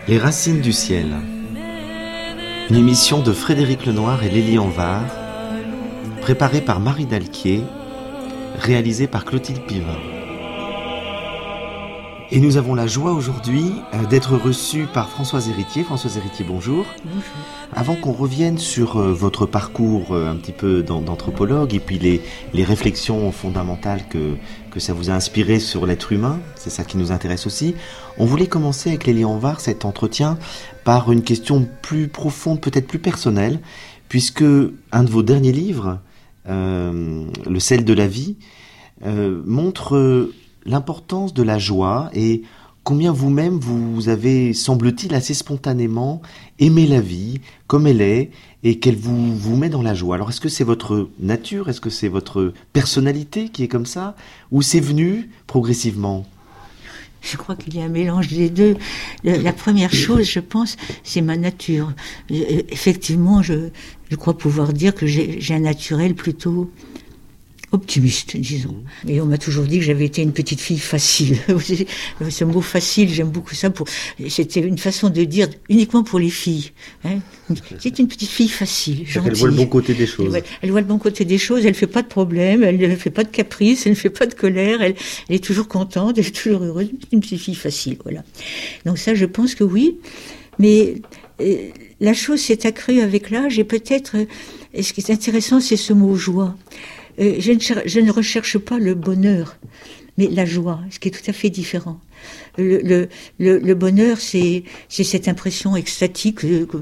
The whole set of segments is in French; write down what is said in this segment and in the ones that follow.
Les racines du ciel. Une émission de Frédéric Lenoir et Lélie Anvar, préparée par Marie Dalquier, réalisée par Clotilde Pivin. Et nous avons la joie aujourd'hui d'être reçus par Françoise Héritier. Françoise Héritier, bonjour. Bonjour. Avant qu'on revienne sur votre parcours un petit peu d'anthropologue et puis les réflexions fondamentales que ça vous a inspiré sur l'être humain, c'est ça qui nous intéresse aussi, on voulait commencer avec Lélie Anvar cet entretien par une question plus profonde, peut-être plus personnelle, puisque un de vos derniers livres, Le sel de la vie, montre l'importance de la joie et combien vous-même vous avez, semble-t-il, assez spontanément aimé la vie comme elle est et qu'elle vous met dans la joie. Alors est-ce que c'est votre nature, est-ce que c'est votre personnalité qui est comme ça ou c'est venu progressivement ? Je crois qu'il y a un mélange des deux. La première chose, je pense, c'est ma nature. Effectivement, je crois pouvoir dire que j'ai un naturel plutôt optimiste, disons. Et on m'a toujours dit que j'avais été une petite fille facile. Ce mot facile, j'aime beaucoup ça. C'était une façon de dire uniquement pour les filles. Hein. C'est une petite fille facile, gentille. Elle voit le bon côté des choses. Elle voit le bon côté des choses, elle ne fait pas de problème, elle ne fait pas de caprice, elle ne fait pas de colère, elle est toujours contente, elle est toujours heureuse. C'est une petite fille facile, voilà. Donc ça, je pense que oui. Mais la chose s'est accrue avec l'âge et peut-être, ce qui est intéressant, c'est ce mot joie. Je ne recherche pas le bonheur, mais la joie, ce qui est tout à fait différent. Le bonheur, c'est cette impression extatique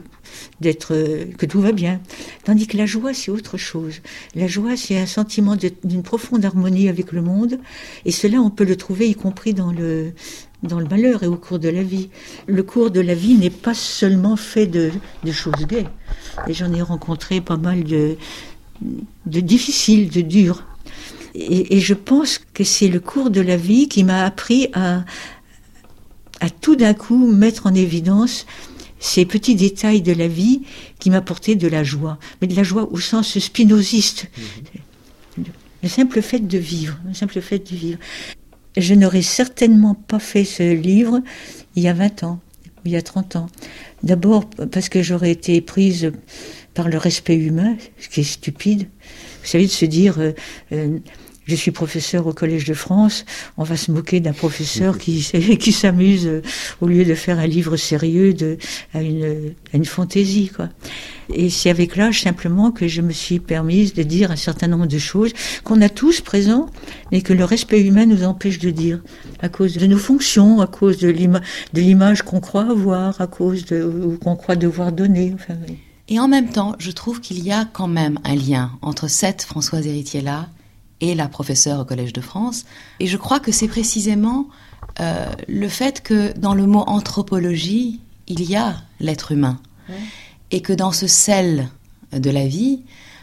que tout va bien. Tandis que la joie, c'est autre chose. La joie, c'est un sentiment d'une profonde harmonie avec le monde, et cela, on peut le trouver y compris dans le malheur et au cours de la vie. Le cours de la vie n'est pas seulement fait de choses gaies. Et j'en ai rencontré pas mal de difficile, de dur. Et je pense que c'est le cours de la vie qui m'a appris à tout d'un coup mettre en évidence ces petits détails de la vie qui m'apportaient de la joie. Mais de la joie au sens spinoziste. Le simple fait de vivre. Je n'aurais certainement pas fait ce livre il y a 20 ans, il y a 30 ans. D'abord parce que j'aurais été prise par le respect humain, ce qui est stupide. Vous savez, de se dire, je suis professeur au Collège de France, on va se moquer d'un professeur qui s'amuse, au lieu de faire un livre sérieux, à une fantaisie, quoi. Et c'est avec l'âge, simplement, que je me suis permise de dire un certain nombre de choses qu'on a tous présents, mais que le respect humain nous empêche de dire, à cause de nos fonctions, à cause de l'image qu'on croit avoir, à cause ou qu'on croit devoir donner, enfin, oui. Et en même temps, je trouve qu'il y a quand même un lien entre cette Françoise Héritier-là et la professeure au Collège de France. Et je crois que c'est précisément le fait que dans le mot anthropologie, il y a l'être humain. Ouais. Et que dans ce sel de la vie,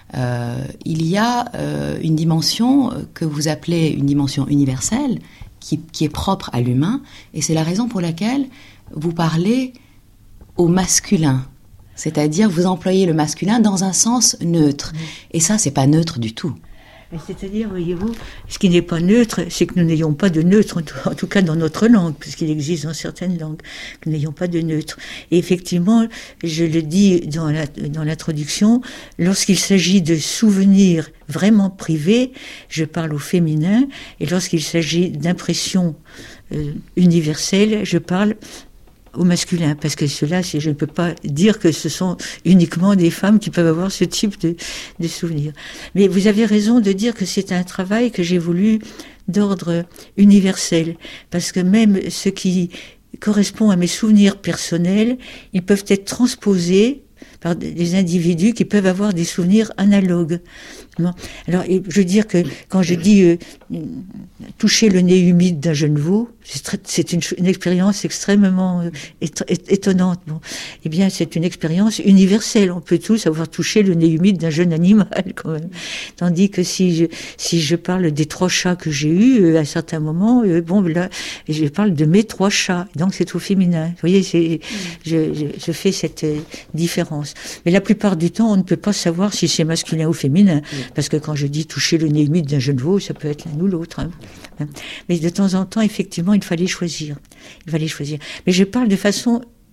il y a une dimension que vous appelez une dimension universelle, qui est propre à l'humain. Et c'est la raison pour laquelle vous parlez au masculin. C'est-à-dire, vous employez le masculin dans un sens neutre. Et ça, c'est pas neutre du tout. C'est-à-dire, voyez-vous, ce qui n'est pas neutre, c'est que nous n'ayons pas de neutre, en tout cas dans notre langue, puisqu'il existe dans certaines langues, que nous n'ayons pas de neutre. Et effectivement, je le dis dans l'introduction, lorsqu'il s'agit de souvenirs vraiment privés, je parle au féminin, et lorsqu'il s'agit d'impressions universelles, je parle au masculin, parce que cela, je ne peux pas dire que ce sont uniquement des femmes qui peuvent avoir ce type de souvenirs. Mais vous avez raison de dire que c'est un travail que j'ai voulu d'ordre universel, parce que même ce qui correspond à mes souvenirs personnels, ils peuvent être transposés par des individus qui peuvent avoir des souvenirs analogues. Bon. Alors, je veux dire que quand je dis toucher le nez humide d'un jeune veau, c'est une expérience extrêmement étonnante. Bon. Eh bien, c'est une expérience universelle. On peut tous avoir touché le nez humide d'un jeune animal, quand même. Tandis que si je parle des 3 chats que j'ai eus, à un certain moment, bon, là, je parle de mes 3 chats. Donc, c'est au féminin. Vous voyez, je fais cette différence. Mais la plupart du temps, on ne peut pas savoir si c'est masculin ou féminin. Parce que quand je dis toucher le nez humide d'un jeune veau, ça peut être l'un ou l'autre. Hein. Mais de temps en temps, effectivement, il fallait choisir. Mais je parle de façon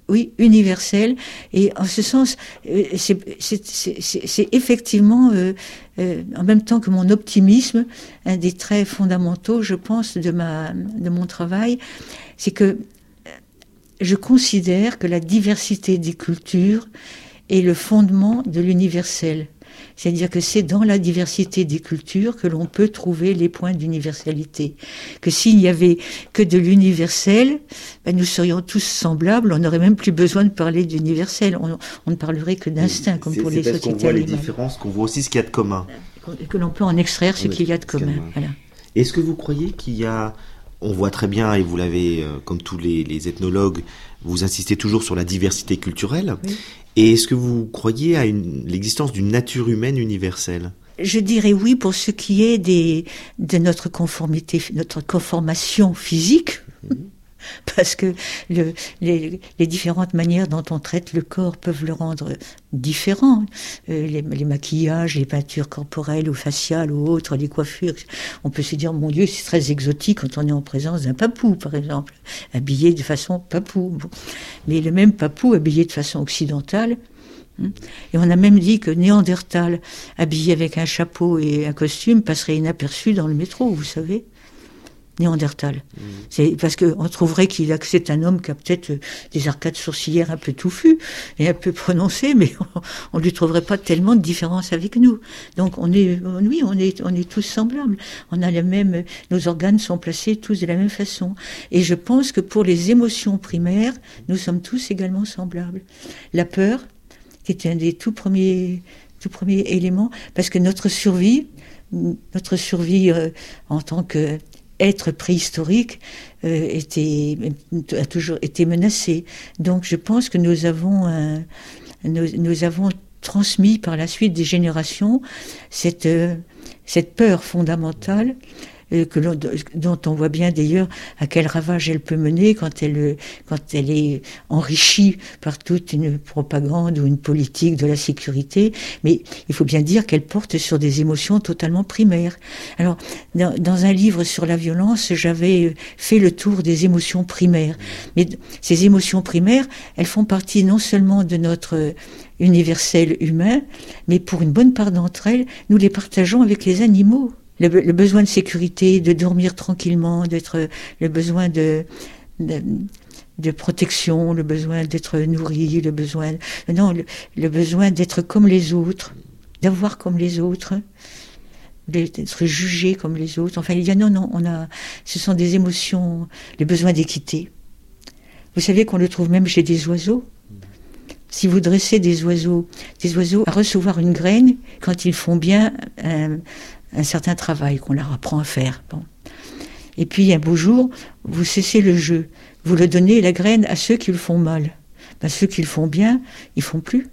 Oui, universel. Et en ce sens, c'est effectivement, en même temps que mon optimisme, un des traits fondamentaux, je pense, de mon travail, c'est que je considère que la diversité des cultures est le fondement de l'universel. C'est-à-dire que c'est dans la diversité des cultures que l'on peut trouver les points d'universalité. Que s'il n'y avait que de l'universel, nous serions tous semblables, on n'aurait même plus besoin de parler d'universel. On ne parlerait que d'instinct, comme pour les sociétés animales. C'est parce qu'on voit les animales. différences, qu'on voit aussi ce qu'il y a de commun. Que l'on peut en extraire ce qu'il y a de commun. Voilà. Est-ce que vous croyez qu'il y a... On voit très bien, et vous l'avez, comme tous les ethnologues, vous insistez toujours sur la diversité culturelle. Oui. Et est-ce que vous croyez à l'existence d'une nature humaine universelle ? Je dirais oui pour ce qui est de notre conformité, notre conformation physique. Parce que les différentes manières dont on traite le corps peuvent le rendre différent. Les maquillages, les peintures corporelles ou faciales ou autres, les coiffures. On peut se dire, mon Dieu, c'est très exotique quand on est en présence d'un papou, par exemple, habillé de façon papou. Bon. Mais le même papou habillé de façon occidentale. Et on a même dit que Néandertal, habillé avec un chapeau et un costume, passerait inaperçu dans le métro, vous savez. Néandertal. C'est parce qu'on trouverait que c'est un homme qui a peut-être des arcades sourcilières un peu touffues et un peu prononcées, mais on ne lui trouverait pas tellement de différence avec nous. Donc on est tous semblables. On a nos organes sont placés tous de la même façon. Et je pense que pour les émotions primaires, nous sommes tous également semblables. La peur, qui est un des tout premiers éléments, parce que notre survie en tant que être préhistorique a toujours été menacé. Donc je pense que nous avons transmis par la suite des générations cette peur fondamentale dont on voit bien d'ailleurs à quel ravage elle peut mener quand elle est enrichie par toute une propagande ou une politique de la sécurité. Mais il faut bien dire qu'elle porte sur des émotions totalement primaires. Alors, dans un livre sur la violence, j'avais fait le tour des émotions primaires. Mais ces émotions primaires, elles font partie non seulement de notre universel humain, mais pour une bonne part d'entre elles, nous les partageons avec les animaux. Le besoin de sécurité, de dormir tranquillement, le besoin de protection, le besoin d'être nourri, le besoin d'être comme les autres, d'avoir comme les autres, d'être jugé comme les autres. Enfin, ce sont des émotions, le besoin d'équité. Vous savez qu'on le trouve même chez des oiseaux. Si vous dressez des oiseaux à recevoir une graine, quand ils font bien un certain travail qu'on leur apprend à faire. Bon. Et puis un beau jour, vous cessez le jeu. Vous le donnez la graine à ceux qui le font mal. Ceux qui le font bien, ils font plus.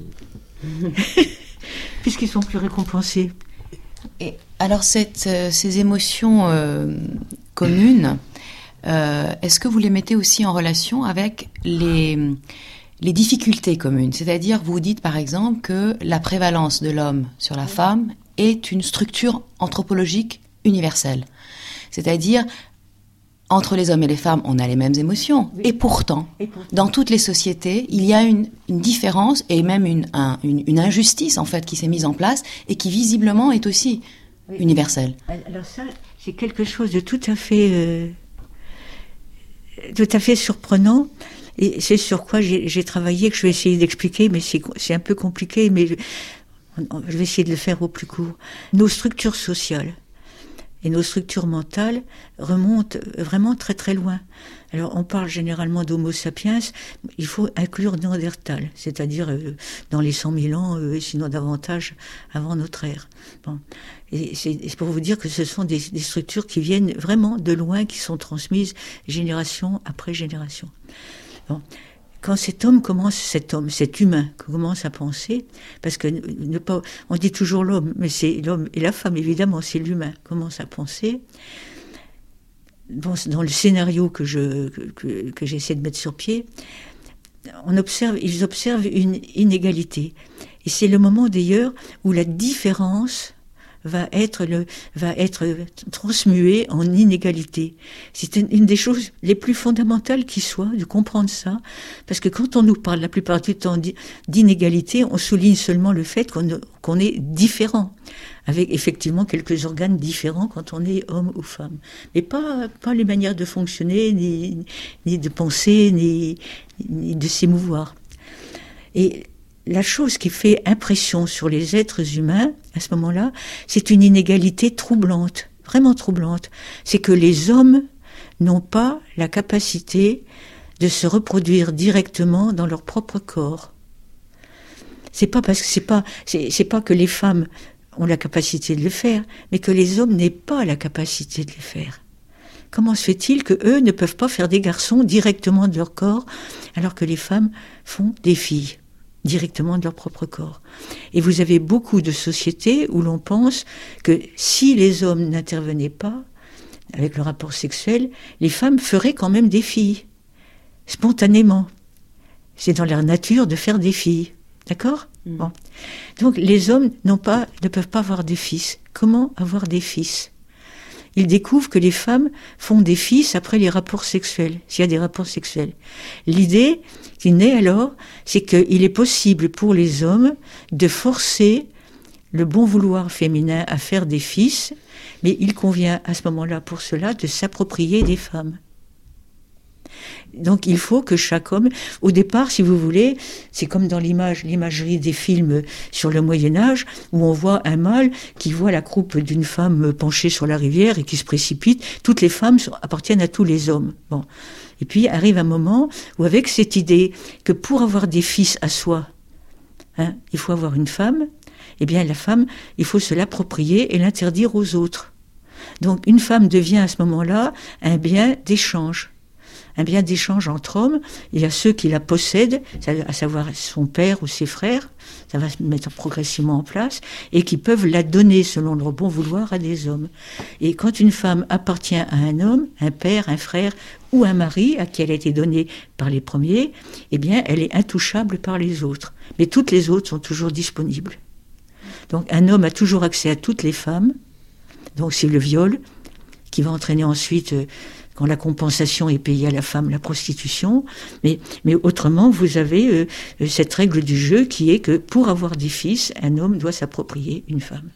Puisqu'ils sont plus récompensés. Et alors ces émotions communes, est-ce que vous les mettez aussi en relation avec les difficultés communes? C'est-à-dire, vous dites par exemple que la prévalence de l'homme sur la femme est une structure anthropologique universelle. C'est-à-dire, entre les hommes et les femmes, on a les mêmes émotions. Oui. Et pourtant, dans toutes les sociétés, il y a une différence et même une injustice, en fait, qui s'est mise en place et qui, visiblement, est aussi universelle. Alors ça, c'est quelque chose de tout à fait surprenant. Et c'est sur quoi j'ai travaillé, que je vais essayer d'expliquer, mais c'est un peu compliqué, mais je vais essayer de le faire au plus court. Nos structures sociales et nos structures mentales remontent vraiment très très loin. Alors on parle généralement d'Homo sapiens, il faut inclure Néandertal, c'est-à-dire dans les 100 000 ans, sinon davantage avant notre ère. Bon. Et c'est pour vous dire que ce sont des structures qui viennent vraiment de loin, qui sont transmises génération après génération. Bon. Quand cet humain commence à penser, parce que on dit toujours l'homme, mais c'est l'homme et la femme, évidemment, c'est l'humain, commence à penser. Bon, dans le scénario que j'essaie de mettre sur pied, ils observent une inégalité. Et c'est le moment d'ailleurs où la différence va être transmué en inégalité. C'est une des choses les plus fondamentales qui soit, de comprendre ça, parce que quand on nous parle la plupart du temps d'inégalité, on souligne seulement le fait qu'on est différent, avec effectivement quelques organes différents quand on est homme ou femme, mais pas les manières de fonctionner, ni de penser, ni de s'émouvoir. Et la chose qui fait impression sur les êtres humains, à ce moment-là, c'est une inégalité troublante, vraiment troublante. C'est que les hommes n'ont pas la capacité de se reproduire directement dans leur propre corps. C'est pas que les femmes ont la capacité de le faire, mais que les hommes n'aient pas la capacité de le faire. Comment se fait-il que eux ne peuvent pas faire des garçons directement de leur corps, alors que les femmes font des filles directement de leur propre corps? Et vous avez beaucoup de sociétés où l'on pense que si les hommes n'intervenaient pas avec le rapport sexuel, les femmes feraient quand même des filles, spontanément. C'est dans leur nature de faire des filles. D'accord ? Bon. Donc les hommes ne peuvent pas avoir de fils. Comment avoir des fils ? Ils découvrent que les femmes font des fils après les rapports sexuels, s'il y a des rapports sexuels. L'idée qui naît alors, c'est qu'il est possible pour les hommes de forcer le bon vouloir féminin à faire des fils, mais il convient à ce moment-là pour cela de s'approprier des femmes. Donc il faut que chaque homme, au départ, si vous voulez, c'est comme dans l'imagerie des films sur le Moyen-Âge, où on voit un mâle qui voit la croupe d'une femme penchée sur la rivière et qui se précipite. Toutes les femmes appartiennent à tous les hommes. Bon. Et puis arrive un moment où, avec cette idée que pour avoir des fils à soi, il faut avoir une femme, eh bien la femme, il faut se l'approprier et l'interdire aux autres. Donc une femme devient à ce moment-là un bien d'échange. Un bien d'échange entre hommes. Il y a ceux qui la possèdent, à savoir son père ou ses frères, ça va se mettre progressivement en place, et qui peuvent la donner selon leur bon vouloir à des hommes. Et quand une femme appartient à un homme, un père, un frère ou un mari à qui elle a été donnée par les premiers, eh bien elle est intouchable par les autres. Mais toutes les autres sont toujours disponibles. Donc un homme a toujours accès à toutes les femmes, donc c'est le viol qui va entraîner ensuite... quand la compensation est payée à la femme, la prostitution. Mais autrement, vous avez cette règle du jeu qui est que pour avoir des fils, un homme doit s'approprier une femme.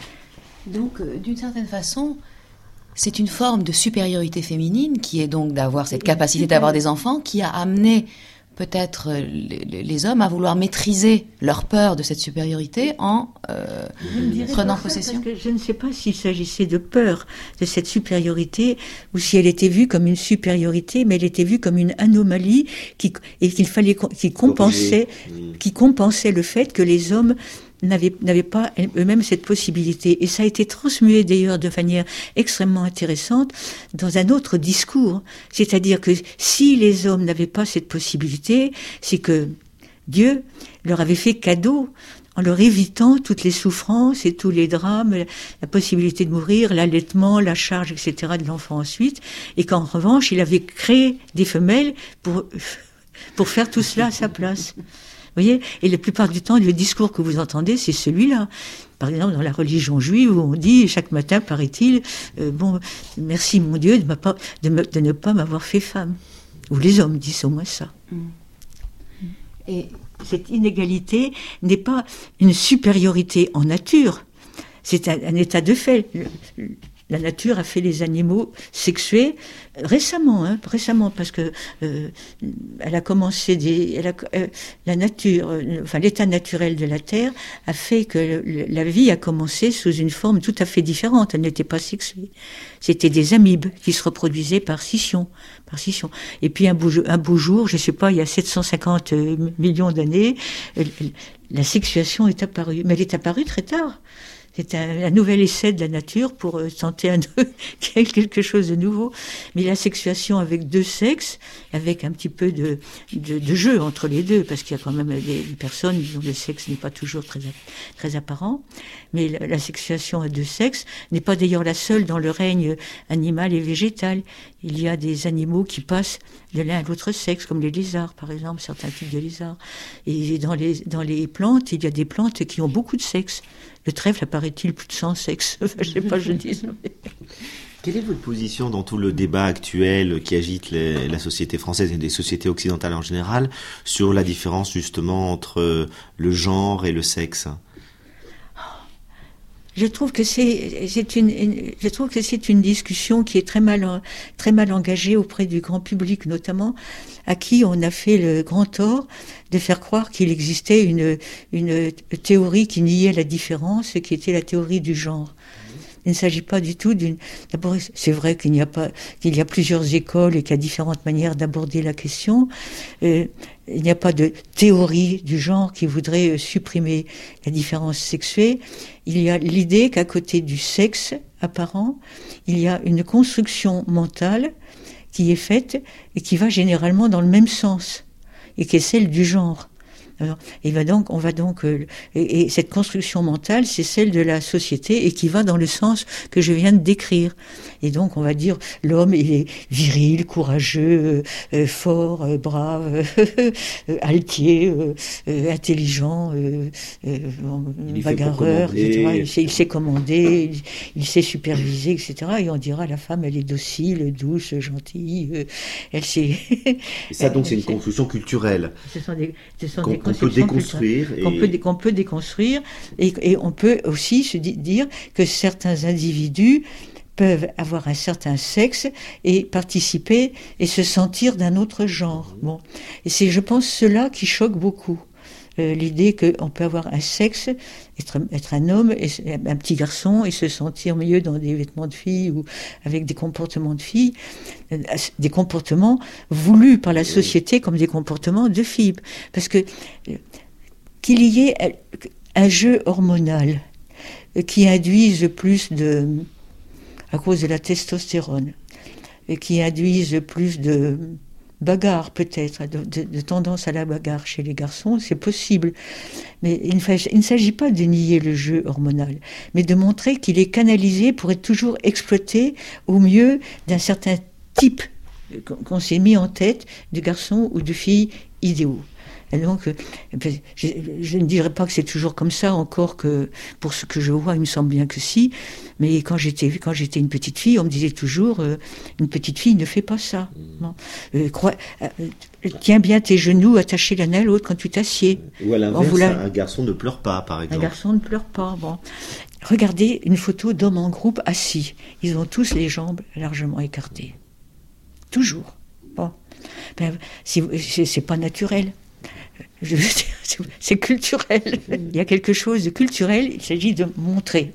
Donc, d'une certaine façon, c'est une forme de supériorité féminine qui est donc d'avoir cette capacité d'avoir des enfants qui a amené peut-être les hommes à vouloir maîtriser leur peur de cette supériorité en prenant possession. Parce que je ne sais pas s'il s'agissait de peur de cette supériorité ou si elle était vue comme une supériorité, mais elle était vue comme une anomalie qui compensait le fait que les hommes n'avaient pas eux-mêmes cette possibilité. Et ça a été transmué d'ailleurs de manière extrêmement intéressante dans un autre discours. C'est-à-dire que si les hommes n'avaient pas cette possibilité, c'est que Dieu leur avait fait cadeau en leur évitant toutes les souffrances et tous les drames, la possibilité de mourir, l'allaitement, la charge, etc. de l'enfant ensuite, et qu'en revanche, il avait créé des femelles pour faire tout cela à sa place. Vous voyez, et la plupart du temps, le discours que vous entendez, c'est celui-là. Par exemple, dans la religion juive, où on dit chaque matin, paraît-il, merci mon Dieu de ne pas m'avoir fait femme. Ou les hommes disent au moins ça. Et cette inégalité n'est pas une supériorité en nature, c'est un état de fait. La nature a fait les animaux sexués récemment, parce que elle a commencé la nature, l'état naturel de la Terre a fait que la vie a commencé sous une forme tout à fait différente. Elle n'était pas sexuée. C'était des amibes qui se reproduisaient par scission. Et puis un beau jour, je sais pas, il y a 750 millions d'années, la sexuation est apparue. Mais elle est apparue très tard. C'est un nouvel essai de la nature pour tenter quelque chose de nouveau. Mais la sexuation avec deux sexes, avec un petit peu de jeu entre les deux, parce qu'il y a quand même des personnes dont le sexe n'est pas toujours très apparent. Mais la sexuation à deux sexes n'est pas d'ailleurs la seule dans le règne animal et végétal. il y a des animaux qui passent de l'un à l'autre sexe, comme les lézards, par exemple, certains types de lézards. Et dans les plantes, il y a des plantes qui ont beaucoup de sexe. Le trèfle, apparaît-il, plus de 100 sexes. Je sais pas, je dis. Quelle est votre position dans tout le débat actuel qui agite la société française et les sociétés occidentales en général sur la différence justement entre le genre et le sexe ? Je trouve que c'est une discussion qui est très mal engagée auprès du grand public, notamment, à qui on a fait le grand tort de faire croire qu'il existait une théorie qui niait la différence, qui était la théorie du genre. Il ne s'agit pas du tout d'abord, c'est vrai qu'il y a plusieurs écoles et qu'il y a différentes manières d'aborder la question. Il n'y a pas de théorie du genre qui voudrait supprimer la différence sexuée. Il y a l'idée qu'à côté du sexe apparent, il y a une construction mentale qui est faite et qui va généralement dans le même sens et qui est celle du genre. Alors, et cette construction mentale, c'est celle de la société et qui va dans le sens que je viens de décrire. Et donc, on va dire, l'homme, il est viril, courageux, fort, brave, altier, intelligent, bagarreur, etc. Il sait commander, il sait superviser, etc. Et on dira, la femme, elle est docile, douce, gentille, elle sait... Et ça, donc, c'est une construction culturelle. Ce sont des qu'on peut déconstruire. Qu'on peut déconstruire, et on peut aussi se dire que certains individus peuvent avoir un certain sexe et participer et se sentir d'un autre genre. Bon. Et c'est, je pense, cela qui choque beaucoup. L'idée qu'on peut avoir un sexe, être un homme, et un petit garçon, et se sentir mieux dans des vêtements de fille ou avec des comportements de fille, des comportements voulus par la société comme des comportements de fille. Parce que qu'il y ait un jeu hormonal qui induise à cause de la testostérone, et qui induise plus de bagarre peut-être, de tendance à la bagarre chez les garçons, c'est possible. Mais il ne s'agit pas de nier le jeu hormonal, mais de montrer qu'il est canalisé pour être toujours exploité au mieux d'un certain type qu'on s'est mis en tête de garçons ou de filles idéaux. Et donc, je ne dirais pas que c'est toujours comme ça, encore que pour ce que je vois, il me semble bien que si. Mais quand j'étais une petite fille, on me disait toujours, une petite fille ne fait pas ça. Non. Tiens bien tes genoux attachés l'un à l'autre quand tu t'assieds. Ou à l'inverse, un garçon ne pleure pas, par exemple. Un garçon ne pleure pas, bon. Regardez une photo d'hommes en groupe assis. Ils ont tous les jambes largement écartées. Toujours. Bon. C'est pas naturel. Je veux dire, c'est culturel. Il y a quelque chose de culturel, il s'agit de montrer.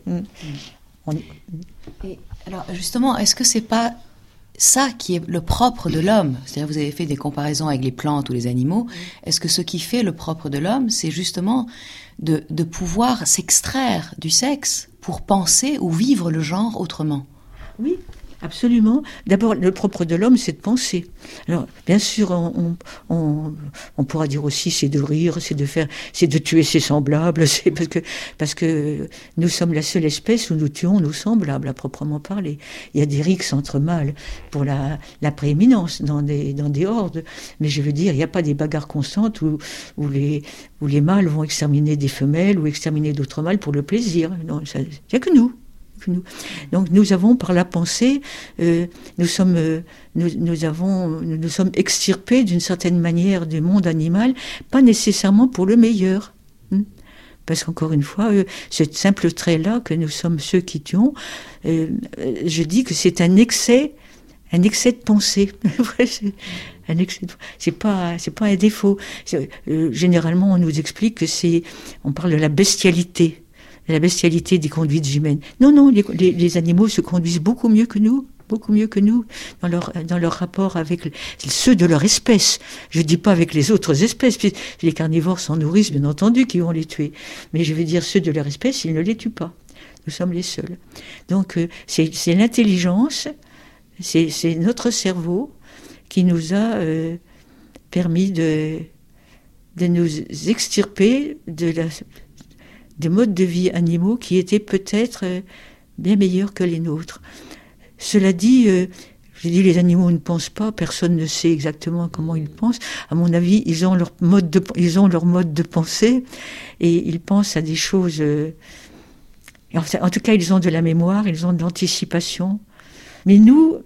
Et alors, justement, est-ce que c'est pas ça qui est le propre de l'homme? C'est-à-dire, vous avez fait des comparaisons avec les plantes ou les animaux. Est-ce que ce qui fait le propre de l'homme, c'est justement de pouvoir s'extraire du sexe pour penser ou vivre le genre autrement? Oui. Absolument. D'abord, le propre de l'homme, c'est de penser. Alors, bien sûr, on pourra dire aussi, c'est de rire, c'est de tuer ses semblables, c'est parce que nous sommes la seule espèce où nous tuons nos semblables, à proprement parler. Il y a des rixes entre mâles pour la prééminence dans des hordes, mais je veux dire, il n'y a pas des bagarres constantes où les mâles vont exterminer des femelles ou exterminer d'autres mâles pour le plaisir. Non, il n'y a que nous. Donc nous avons par la pensée, nous sommes extirpés d'une certaine manière du monde animal, pas nécessairement pour le meilleur. Parce qu'encore une fois, ce simple trait-là que nous sommes ceux qui tuons, je dis que c'est un excès de pensée. C'est pas un défaut. Généralement, on nous explique que on parle de la bestialité des conduites humaines. Non, les animaux se conduisent beaucoup mieux que nous dans leur rapport avec ceux de leur espèce. Je dis pas avec les autres espèces, puisque les carnivores s'en nourrissent, bien entendu, qui vont les tuer. Mais je veux dire, ceux de leur espèce, ils ne les tuent pas. Nous sommes les seuls. Donc, c'est l'intelligence, c'est notre cerveau qui nous a permis de nous extirper des modes de vie animaux qui étaient peut-être bien meilleurs que les nôtres. Cela dit, J'ai dit, les animaux ne pensent pas, personne ne sait exactement comment ils pensent. À mon avis, ils ont leur mode de pensée, et ils pensent à des choses... en tout cas, ils ont de la mémoire, ils ont de l'anticipation. Mais nous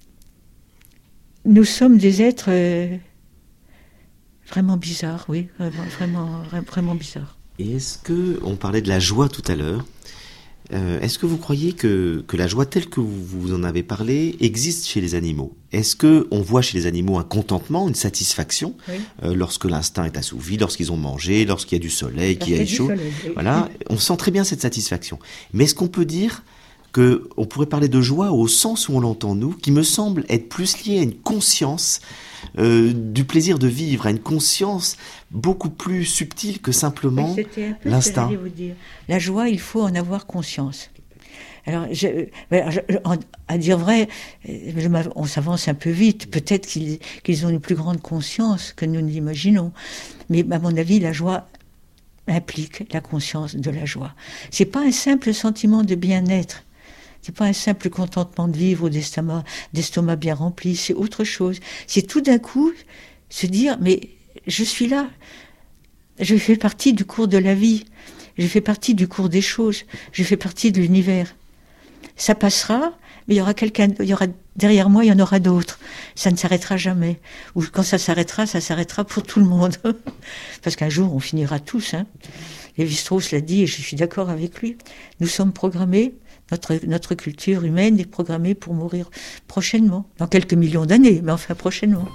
sommes des êtres vraiment bizarres, oui, vraiment bizarres. Et est-ce que, on parlait de la joie tout à l'heure, est-ce que vous croyez que la joie telle que vous en avez parlé existe chez les animaux ? Est-ce qu'on voit chez les animaux un contentement, une satisfaction, lorsque l'instinct est assouvi, lorsqu'ils ont mangé, lorsqu'il y a du soleil, qu'il y a chaud, voilà, on sent très bien cette satisfaction. Mais est-ce qu'on peut dire qu'on pourrait parler de joie au sens où on l'entend nous, qui me semble être plus lié à une conscience du plaisir de vivre, à une conscience beaucoup plus subtile que simplement l'instinct. La joie, il faut en avoir conscience. Alors, à dire vrai, on s'avance un peu vite. Peut-être qu'ils ont une plus grande conscience que nous l'imaginons. Mais à mon avis, la joie implique la conscience de la joie. C'est pas un simple sentiment de bien-être. C'est pas un simple contentement de vivre ou d'estomac bien rempli, c'est autre chose. C'est tout d'un coup se dire, mais je suis là, je fais partie du cours de la vie, je fais partie du cours des choses, je fais partie de l'univers. Ça passera, mais il y aura derrière moi, il y en aura d'autres. Ça ne s'arrêtera jamais. Ou quand ça s'arrêtera pour tout le monde. Parce qu'un jour, on finira tous. Lévi-Strauss l'a dit, et je suis d'accord avec lui. Nous sommes programmés. Notre culture humaine est programmée pour mourir prochainement, dans quelques millions d'années, mais enfin prochainement.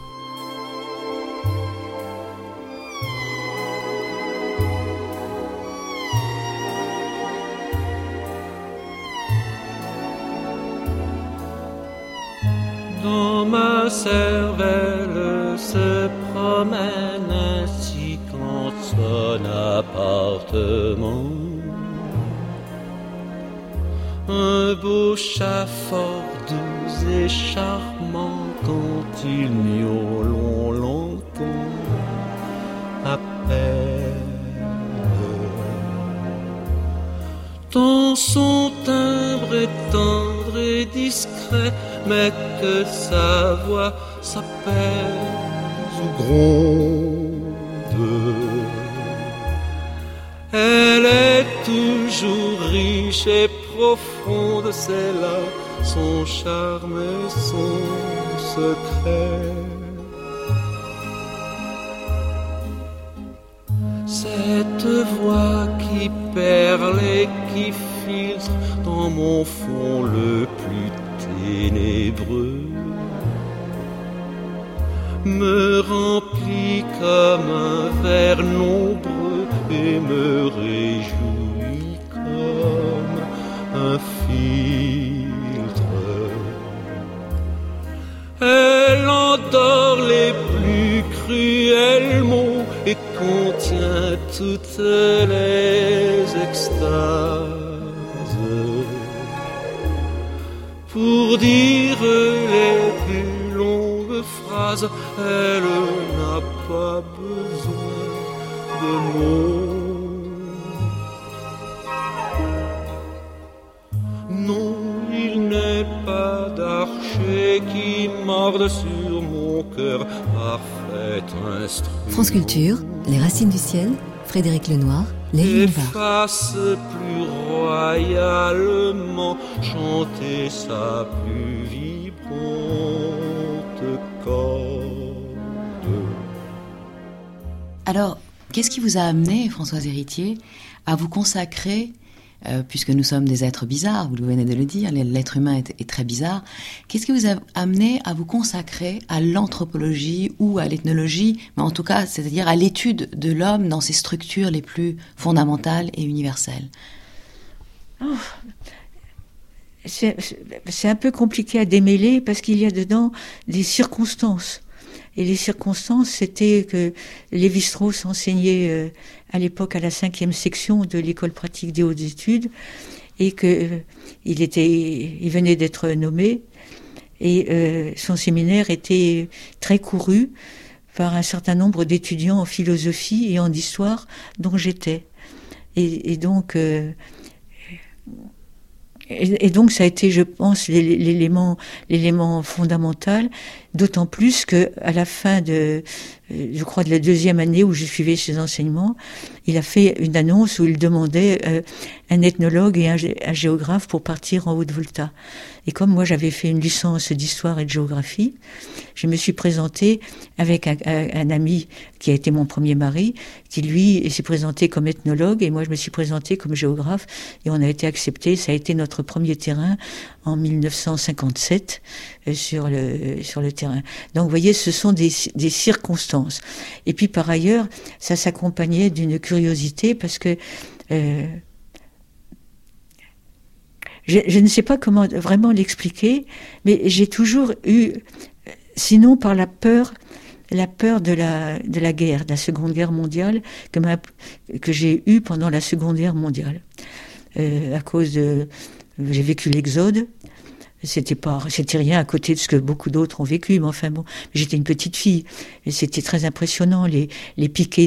Dans ma cervelle se promène ainsi qu'en son appartement un beau chat fort doux et charmant, quand il miaule on l'entend à peine. Tant son timbre est tendre et discret, mais que sa voix s'apaise ou gronde. Elle est toujours riche et profonde, c'est là son charme et son secret. Cette voix qui perle et qui filtre dans mon fond le plus ténébreux me remplit comme un verre nombreux et me réjouit comme un filtre. Elle endort les plus cruels mots et contient toutes les extases. Pour dire les plus longues phrases, elle n'a pas besoin de mots. Non, il n'est pas d'archer qui morde sur mon cœur, parfait instrument. France Culture, Les Racines du Ciel, Frédéric Lenoir, Lévi Lombard. Efface plus royalement chanter sa plus vibrante corde. Alors, qu'est-ce qui vous a amené, Françoise Héritier, à vous consacrer, puisque nous sommes des êtres bizarres, vous venez de le dire, l'être humain est très bizarre, qu'est-ce qui vous a amené à vous consacrer à l'anthropologie ou à l'ethnologie, mais en tout cas, c'est-à-dire à l'étude de l'homme dans ses structures les plus fondamentales et universelles? C'est un peu compliqué à démêler parce qu'il y a dedans des circonstances. Et les circonstances, c'était que Lévi-Strauss enseignait à l'époque à la 5e section de l'école pratique des hautes études et que il venait d'être nommé et son séminaire était très couru par un certain nombre d'étudiants en philosophie et en histoire dont j'étais. Et donc Et donc ça a été, je pense, l'élément fondamental, d'autant plus que à la fin de, je crois, de la 2e année où je suivais ses enseignements, il a fait une annonce où il demandait un ethnologue et un géographe pour partir en Haute-Volta. Et comme moi j'avais fait une licence d'histoire et de géographie, je me suis présentée avec un ami qui a été mon premier mari, qui lui s'est présenté comme ethnologue et moi je me suis présentée comme géographe et on a été acceptés. Ça a été notre premier terrain en 1957 sur le terrain. Donc vous voyez, ce sont des circonstances. Et puis par ailleurs, ça s'accompagnait d'une curiosité parce que je ne sais pas comment vraiment l'expliquer, mais j'ai toujours eu, sinon par la peur de la guerre, de la Seconde Guerre mondiale, que j'ai eue pendant la Seconde Guerre mondiale. À cause de, j'ai vécu l'exode. C'était rien à côté de ce que beaucoup d'autres ont vécu, mais enfin bon, j'étais une petite fille. Et c'était très impressionnant, les piquets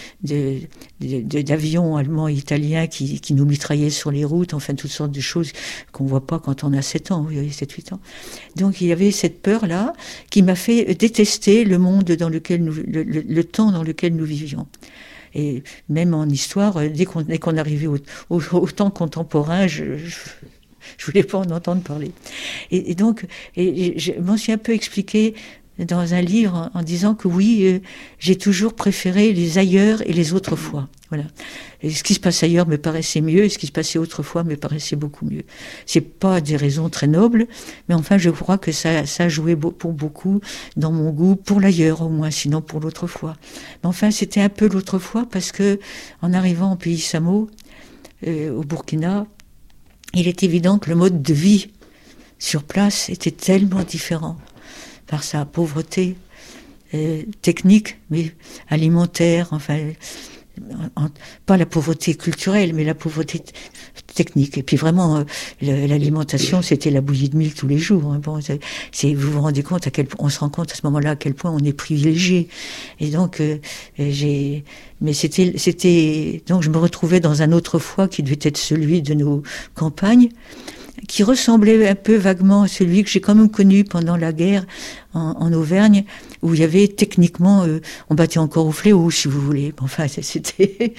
d'avions allemands et italiens qui nous mitraillaient sur les routes, enfin toutes sortes de choses qu'on voit pas quand on a 7 ans, 7-8 ans. Donc il y avait cette peur-là qui m'a fait détester le monde dans lequel le temps dans lequel nous vivions. Et même en histoire, dès qu'on arrivait au temps contemporain, je voulais pas en entendre parler. Et donc, je m'en suis un peu expliqué dans un livre en disant que oui, j'ai toujours préféré les ailleurs et les autrefois. Voilà. Et ce qui se passe ailleurs me paraissait mieux, et ce qui se passait autrefois me paraissait beaucoup mieux. C'est pas des raisons très nobles, mais enfin, je crois que ça a joué pour beaucoup dans mon goût pour l'ailleurs, au moins, sinon pour l'autrefois. Mais enfin, c'était un peu l'autrefois parce que, en arrivant au pays Samo, au Burkina, il est évident que le mode de vie sur place était tellement différent par sa pauvreté technique, mais alimentaire, enfin, pas la pauvreté culturelle, mais la pauvreté technique. Et puis vraiment, l'alimentation, c'était la bouillie de mil tous les jours. Hein. Bon, vous vous rendez compte on se rend compte à ce moment-là à quel point on est privilégié. Et donc, mais c'était, donc je me retrouvais dans un autre foie qui devait être celui de nos campagnes, qui ressemblait un peu vaguement à celui que j'ai quand même connu pendant la guerre en Auvergne, où il y avait techniquement, on battait encore au fléau, si vous voulez. Enfin, c'était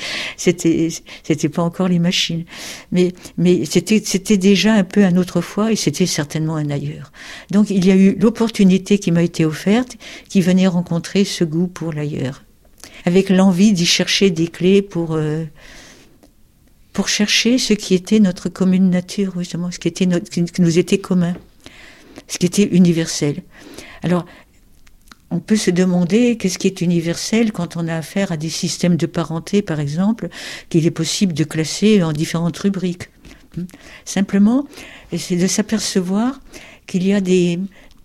pas encore les machines, mais c'était déjà un peu un autrefois et c'était certainement un ailleurs. Donc il y a eu l'opportunité qui m'a été offerte, qui venait rencontrer ce goût pour l'ailleurs, avec l'envie d'y chercher des clés pour chercher ce qui était notre commune nature, justement, ce qui nous était commun, ce qui était universel. Alors, on peut se demander qu'est-ce qui est universel quand on a affaire à des systèmes de parenté, par exemple, qu'il est possible de classer en différentes rubriques. Simplement, c'est de s'apercevoir qu'il y a des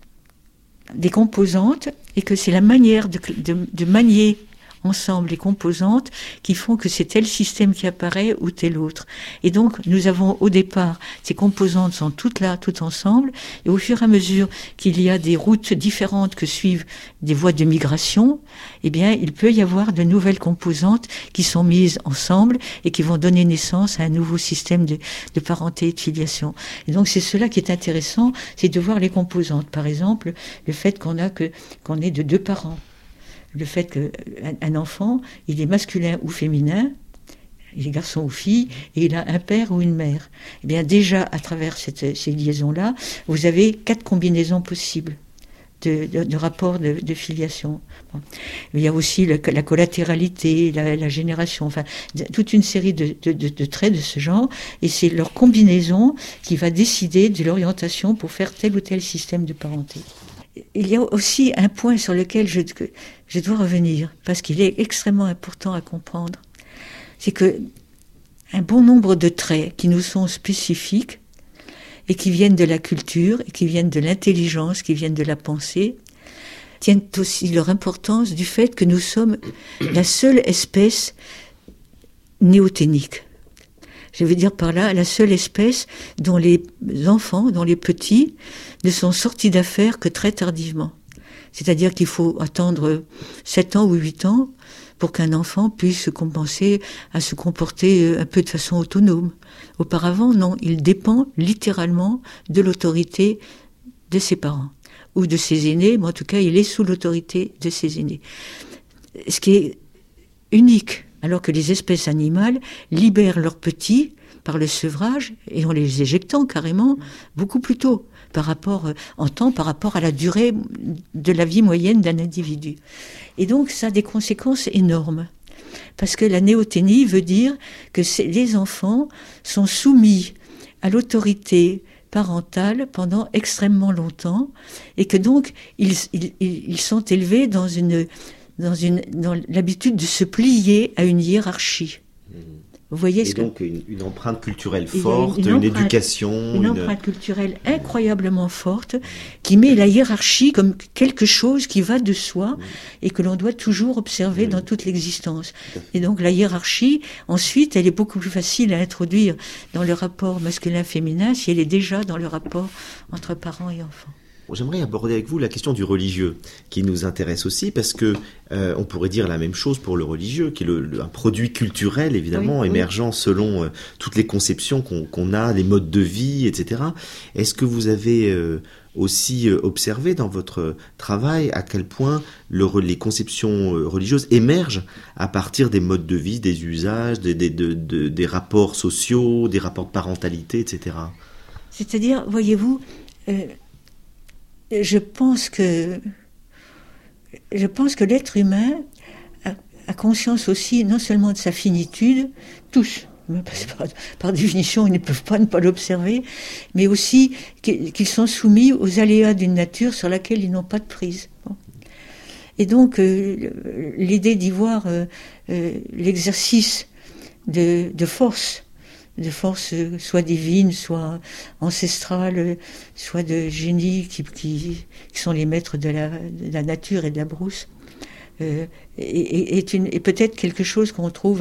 composantes et que c'est la manière de manier ensemble les composantes qui font que c'est tel système qui apparaît ou tel autre. Et donc, nous avons au départ, ces composantes sont toutes là, toutes ensemble, et au fur et à mesure qu'il y a des routes différentes que suivent des voies de migration, eh bien, il peut y avoir de nouvelles composantes qui sont mises ensemble et qui vont donner naissance à un nouveau système de parenté et de filiation. Et donc, c'est cela qui est intéressant, c'est de voir les composantes. Par exemple, le fait qu'on est de 2 parents. Le fait qu'un enfant, il est masculin ou féminin, il est garçon ou fille, et il a un père ou une mère. Eh bien, déjà, à travers ces liaisons-là, vous avez 4 combinaisons possibles de rapports de filiation. Bon. Il y a aussi la collatéralité, la génération, enfin, toute une série de traits de ce genre, et c'est leur combinaison qui va décider de l'orientation pour faire tel ou tel système de parenté. Il y a aussi un point sur lequel je dois revenir, parce qu'il est extrêmement important à comprendre. C'est que un bon nombre de traits qui nous sont spécifiques et qui viennent de la culture, et qui viennent de l'intelligence, qui viennent de la pensée, tiennent aussi leur importance du fait que nous sommes la seule espèce néoténique. Je veux dire par là la seule espèce dont les enfants, dont les petits, ne sont sortis d'affaires que très tardivement. C'est-à-dire qu'il faut attendre 7 ans ou 8 ans pour qu'un enfant puisse commencer à se comporter un peu de façon autonome. Auparavant, non, il dépend littéralement de l'autorité de ses parents ou de ses aînés, mais en tout cas, il est sous l'autorité de ses aînés. Ce qui est unique, alors que les espèces animales libèrent leurs petits par le sevrage et en les éjectant carrément beaucoup plus tôt par rapport à la durée de la vie moyenne d'un individu. Et donc ça a des conséquences énormes. Parce que la néoténie veut dire que les enfants sont soumis à l'autorité parentale pendant extrêmement longtemps et que donc ils sont élevés dans l'habitude de se plier à une hiérarchie. Vous voyez donc une empreinte culturelle forte, une éducation. Une empreinte culturelle incroyablement forte qui met la hiérarchie comme quelque chose qui va de soi et que l'on doit toujours observer dans toute l'existence. Et donc la hiérarchie, ensuite, elle est beaucoup plus facile à introduire dans le rapport masculin-féminin si elle est déjà dans le rapport entre parents et enfants. J'aimerais aborder avec vous la question du religieux, qui nous intéresse aussi, parce que on pourrait dire la même chose pour le religieux, qui est un produit culturel, évidemment, émergent selon toutes les conceptions qu'on a, les modes de vie, etc. Est-ce que vous avez aussi observé dans votre travail à quel point les conceptions religieuses émergent à partir des modes de vie, des usages, des rapports sociaux, des rapports de parentalité, etc. C'est-à-dire, voyez-vous... Je pense que l'être humain a conscience aussi non seulement de sa finitude, tous, par définition ils ne peuvent pas ne pas l'observer, mais aussi qu'ils sont soumis aux aléas d'une nature sur laquelle ils n'ont pas de prise. Bon. Et donc l'idée d'y voir l'exercice de force soit divine, soit ancestrale, soit de génie qui sont les maîtres de la nature et de la brousse, est peut-être quelque chose qu'on trouve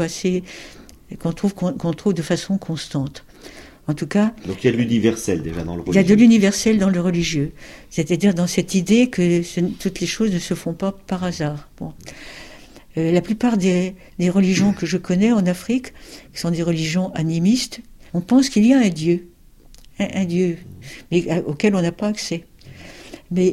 de façon constante. En tout cas, donc il y a de l'universel déjà dans le religieux. Il y a de l'universel dans le religieux, c'est-à-dire dans cette idée que toutes les choses ne se font pas par hasard. Bon. La plupart des religions que je connais en Afrique, qui sont des religions animistes, on pense qu'il y a un Dieu, mais auquel on n'a pas accès. Mais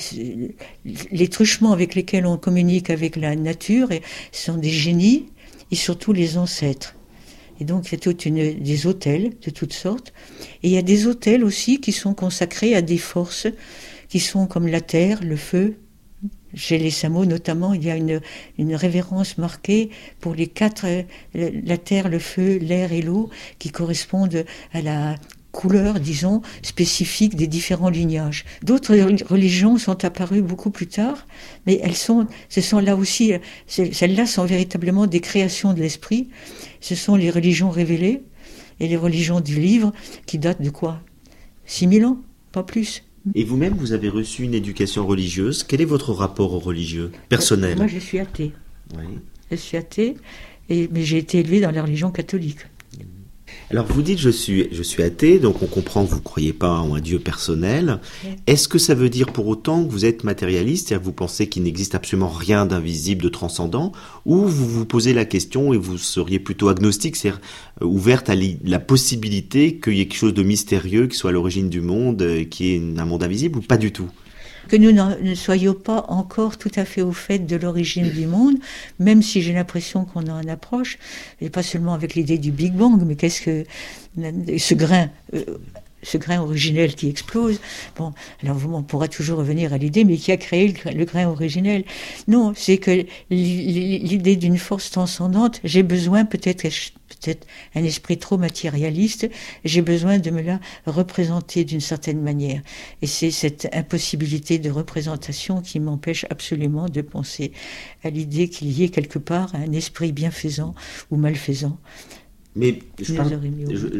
les truchements avec lesquels on communique avec la nature sont des génies et surtout les ancêtres. Et donc il y a des autels de toutes sortes. Et il y a des autels aussi qui sont consacrés à des forces qui sont comme la terre, le feu. Chez les Samo notamment, il y a une révérence marquée pour les 4, la terre, le feu, l'air et l'eau, qui correspondent à la couleur, disons, spécifique des différents lignages. D'autres religions sont apparues beaucoup plus tard, mais ce sont là aussi, celles-là sont véritablement des créations de l'esprit. Ce sont les religions révélées et les religions du livre qui datent de quoi ? 6000 ans, pas plus. Et vous-même, vous avez reçu une éducation religieuse. Quel est votre rapport au religieux, personnel ? Moi, je suis athée. Oui. Je suis athée, mais j'ai été élevée dans la religion catholique. Alors, vous dites je suis athée, donc on comprend que vous ne croyez pas en un Dieu personnel. Oui. Est-ce que ça veut dire pour autant que vous êtes matérialiste, c'est-à-dire que vous pensez qu'il n'existe absolument rien d'invisible, de transcendant, ou vous vous posez la question et vous seriez plutôt agnostique, c'est-à-dire ouverte à la possibilité qu'il y ait quelque chose de mystérieux qui soit à l'origine du monde, qui est un monde invisible, ou pas du tout ? Que nous ne soyons pas encore tout à fait au fait de l'origine du monde, même si j'ai l'impression qu'on en approche, et pas seulement avec l'idée du Big Bang, mais qu'est-ce que ce grain originel qui explose. Bon, alors on pourra toujours revenir à l'idée, mais qui a créé le grain originel ? Non, c'est que l'idée d'une force transcendante, j'ai besoin peut-être un esprit trop matérialiste, j'ai besoin de me la représenter d'une certaine manière. Et c'est cette impossibilité de représentation qui m'empêche absolument de penser à l'idée qu'il y ait quelque part un esprit bienfaisant ou malfaisant. Mais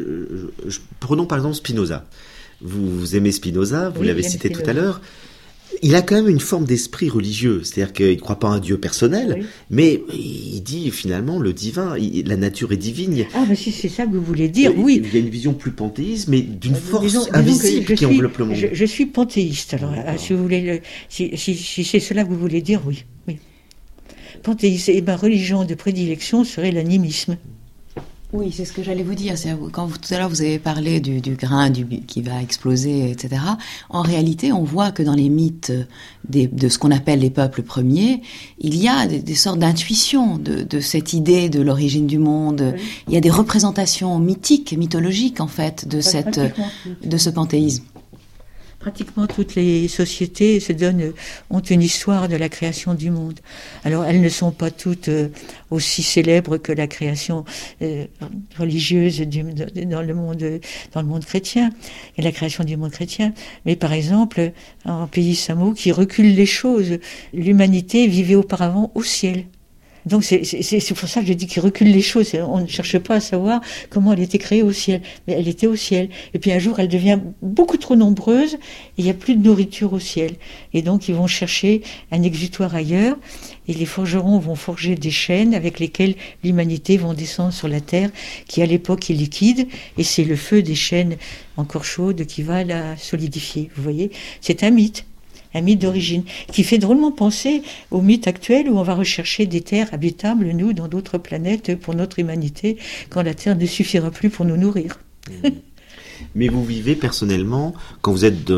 prenons par exemple Spinoza. Vous aimez Spinoza, vous l'avez cité tout à l'heure. Il a quand même une forme d'esprit religieux, c'est-à-dire qu'il ne croit pas à un Dieu personnel, Oui. mais il dit finalement le divin, la nature est divine. Ah, mais si c'est ça que vous voulez dire, oui. Il y a une vision plus panthéiste, mais d'une force Disons invisible que qui enveloppe le monde. Je suis panthéiste, alors, si vous voulez, si c'est cela que vous voulez dire, oui. Panthéiste, et ma religion de prédilection serait l'animisme. Oui, c'est ce que j'allais vous dire. Quand tout à l'heure vous avez parlé du grain qui va exploser, etc. En réalité, on voit que dans les mythes de ce qu'on appelle les peuples premiers, il y a des sortes d'intuitions de cette idée de l'origine du monde. Oui. Il y a des représentations mythiques, mythologiques en fait de ce panthéisme. Pratiquement toutes les sociétés ont une histoire de la création du monde. Alors elles ne sont pas toutes aussi célèbres que la création religieuse dans le monde chrétien et la création du monde chrétien. Mais par exemple, en pays Samo qui recule les choses, l'humanité vivait auparavant au ciel. Donc c'est pour ça que je dis qu'il recule les choses. On ne cherche pas à savoir comment elle était créée au ciel, mais elle était au ciel. Et puis un jour, elle devient beaucoup trop nombreuse et il n'y a plus de nourriture au ciel. Et donc ils vont chercher un exutoire ailleurs et les forgerons vont forger des chaînes avec lesquelles l'humanité va descendre sur la terre qui à l'époque est liquide et c'est le feu des chaînes encore chaudes qui va la solidifier. Vous voyez, c'est un mythe d'origine, qui fait drôlement penser au mythe actuel où on va rechercher des terres habitables, nous, dans d'autres planètes, pour notre humanité, quand la Terre ne suffira plus pour nous nourrir. Mais vous vivez personnellement, quand vous êtes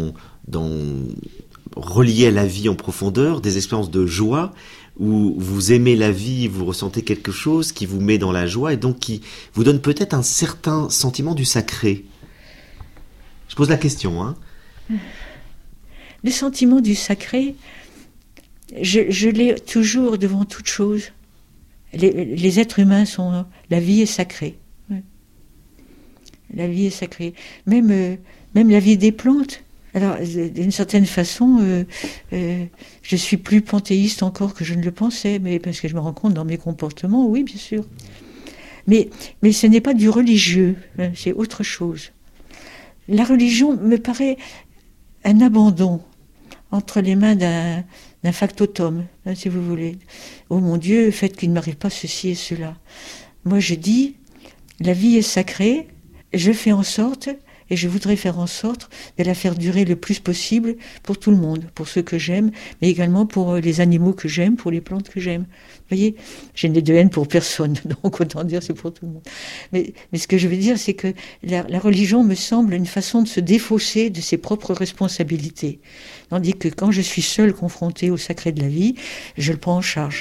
relié à la vie en profondeur, des expériences de joie, où vous aimez la vie, vous ressentez quelque chose qui vous met dans la joie, et donc qui vous donne peut-être un certain sentiment du sacré. Je pose la question, hein. Le sentiment du sacré, je l'ai toujours devant toute chose. Les êtres humains la vie est sacrée. Ouais. La vie est sacrée. Même la vie des plantes. Alors, d'une certaine façon, je suis plus panthéiste encore que je ne le pensais, mais parce que je me rends compte dans mes comportements, oui, bien sûr. Mais ce n'est pas du religieux, hein, c'est autre chose. La religion me paraît un abandon entre les mains d'un factotum, hein, si vous voulez. Oh mon Dieu, faites qu'il ne m'arrive pas ceci et cela. Moi je dis, la vie est sacrée, je fais en sorte, et je voudrais faire en sorte de la faire durer le plus possible pour tout le monde, pour ceux que j'aime, mais également pour les animaux que j'aime, pour les plantes que j'aime. Vous voyez, je n'ai de haine pour personne, donc autant dire c'est pour tout le monde. Mais ce que je veux dire, c'est que la religion me semble une façon de se défausser de ses propres responsabilités. Tandis que quand je suis seule confrontée au sacré de la vie, je le prends en charge.